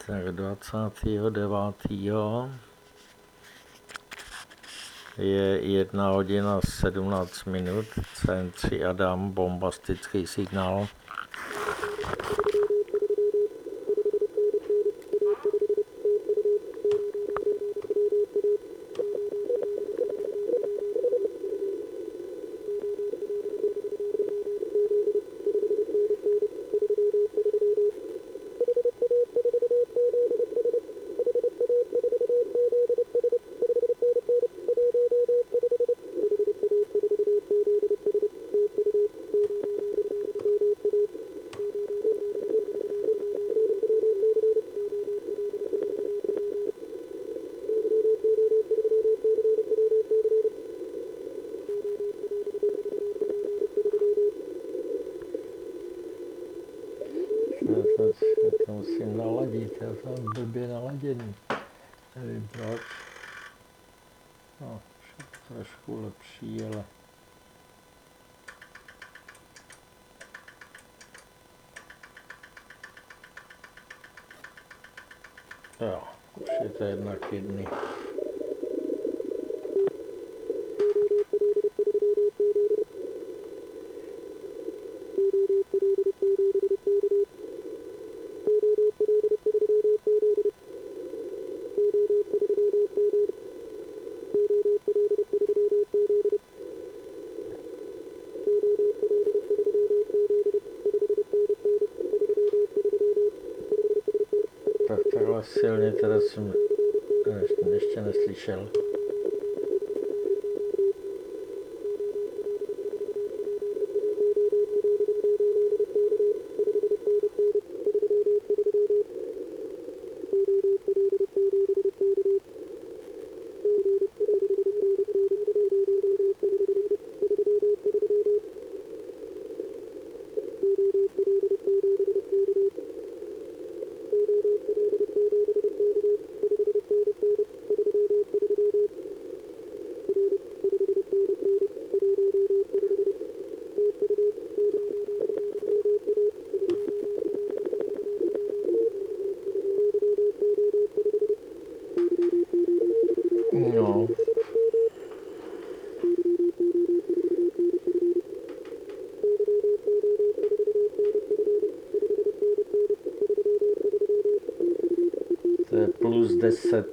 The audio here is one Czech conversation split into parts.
Tak 29. je 1 hodina 17 minut, CN3 Adam, bombastický signál. Já to musím naladit, já jsem blbě naladěný. Nevím proč. No, trošku lepší, ale... Jo, už je to 1:1. Tak takhle silně teda jsem ještě neslyšel. No. To je +10.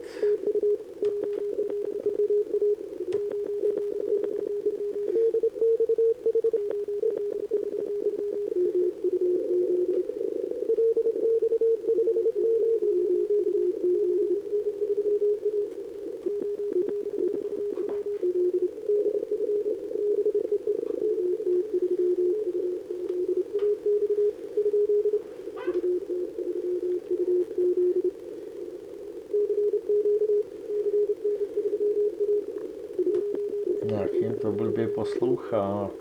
Nějakým to blbě poslouchá.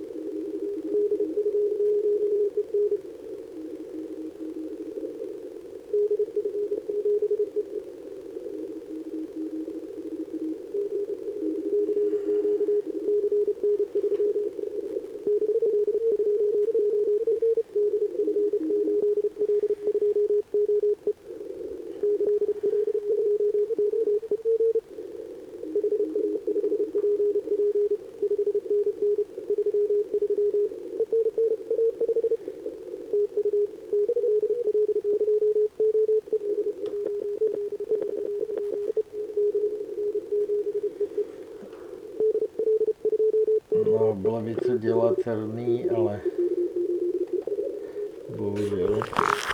No, bylo by to dělatelný, ale bohužel.